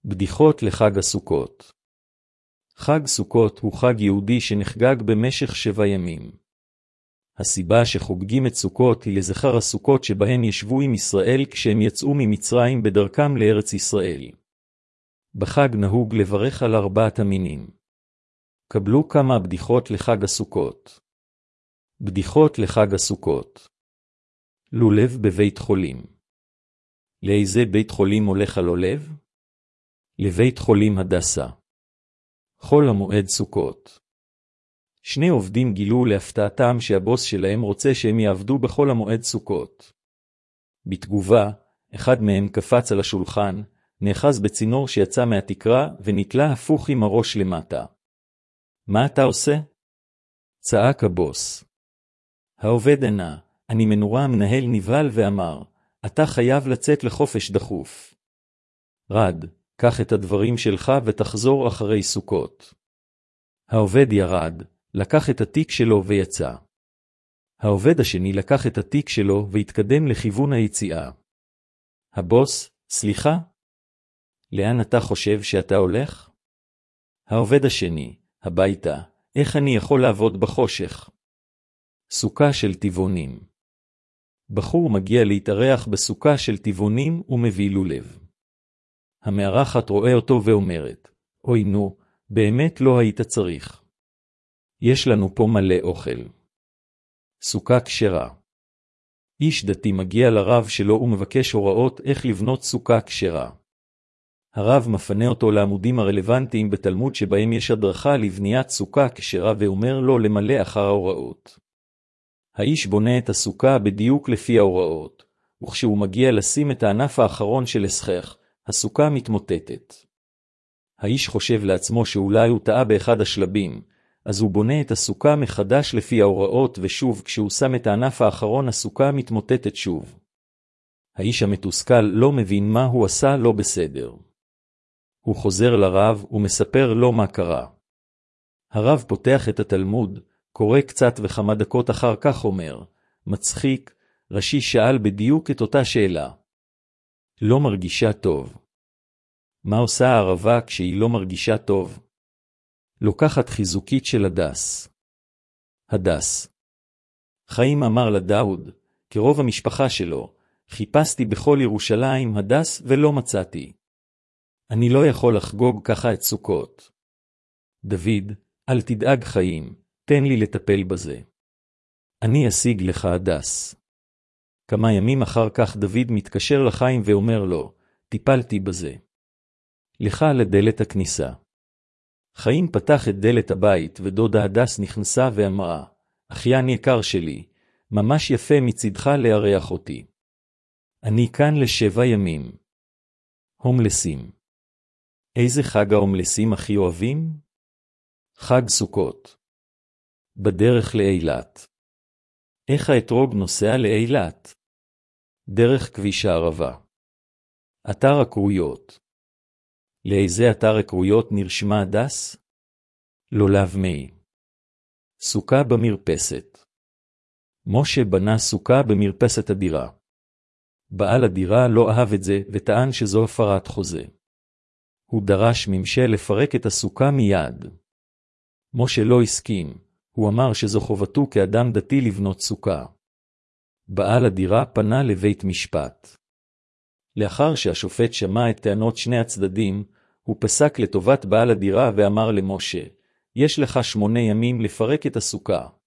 בדיחות לחג הסוכות. חג סוכות הוא חג יהודי שנחגג במשך 7 ימים. הסיבה שחוגגים את סוכות היא לזכר הסוכות שבהן ישבו עם ישראל כשהם יצאו ממצרים בדרכם לארץ ישראל. בחג נהוג לברך על 4 המינים. קבלו כמה בדיחות לחג הסוכות. בדיחות לחג הסוכות. לולב בבית חולים. לאיזה בית חולים הולך הלולב? לבית חולים הדסה. חול המועד סוכות. 2 עובדים גילו להפתעתם שהבוס שלהם רוצה שהם יעבדו בחול המועד סוכות. בתגובה, אחד מהם קפץ על השולחן, נאחז בצינור שיצא מהתקרה ונתלה הפוך עם הראש למטה. מה אתה עושה? צעק הבוס. העובד ענה, אני מנורה. המנהל נבהל ואמר, אתה חייב לצאת לחופש דחוף. רד, קח את הדברים שלך ותחזור אחרי סוכות. העובד ירד, לקח את התיק שלו ויצא. העובד השני לקח את התיק שלו והתקדם לכיוון היציאה. הבוס, סליחה? לאן אתה חושב שאתה הולך? העובד השני, הביתה, איך אני יכול לעבוד בחושך? סוכה של טבעונים. בחור מגיע להתארח בסוכה של טבעונים ומביא לולב. המארחת רואה אותו ואומרת, אוי נו, באמת לא היית צריך. יש לנו פה מלא אוכל. סוכה כשרה. איש דתי מגיע לרב שלו ומבקש הוראות איך לבנות סוכה כשרה. הרב מפנה אותו לעמודים הרלוונטיים בתלמוד שבהם יש הדרכה לבניית סוכה כשרה ואומר לו למלא אחר ההוראות. האיש בונה את הסוכה בדיוק לפי ההוראות, וכשהוא מגיע לשים את הענף האחרון של הסכך, הסוכה מתמוטטת. האיש חושב לעצמו שאולי הוא טעה באחד השלבים, אז הוא בונה את הסוכה מחדש לפי ההוראות ושוב כשהוא שם את הענף האחרון הסוכה מתמוטטת שוב. האיש המתוסכל לא מבין מה הוא עשה לא בסדר. הוא חוזר לרב ומספר לו מה קרה. הרב פותח את התלמוד, קורא קצת וכמה דקות אחר כך אומר, מצחיק, רש"י שאל בדיוק את אותה שאלה. לא מרגישה טוב. מה עושה הערבה כשהיא לא מרגישה טוב? לוקחת חיזוקית של הדס. הדס. חיים אמר לדאוד, כרוב המשפחה שלו, חיפשתי בכל ירושלים הדס ולא מצאתי. אני לא יכול לחגוג ככה את סוכות. דוד, אל תדאג חיים, תן לי לטפל בזה. אני אשיג לך הדס. כמה ימים אחר כך דוד מתקשר לחיים ואומר לו, טיפלתי בזה. לך לדלת הכניסה. חיים פתח את דלת הבית ודודה הדס נכנסה ואמרה, אחיין יקר שלי, ממש יפה מצדך לארח אותי. אני כאן ל7 ימים. הומלסים. איזה חג ההומלסים הכי אוהבים? חג סוכות. בדרך לאילת. איך האתרוג נוסע לאילת? דרך כביש הערבה. אתר הקרויות. לאיזה אתר הקרויות נרשמה הדס? לולב מי. סוכה במרפסת. משה בנה סוכה במרפסת הדירה. בעל הדירה לא אהב את זה וטען שזו הפרת חוזה. הוא דרש ממשה לפרק את הסוכה מיד. משה לא הסכים, הוא אמר שזו חובתו כאדם דתי לבנות סוכה. בעל הדירה פנה לבית משפט. לאחר שהשופט שמע את טענות שני הצדדים, הוא פסק לטובת בעל הדירה ואמר למשה, יש לך 8 ימים לפרק את הסוכה.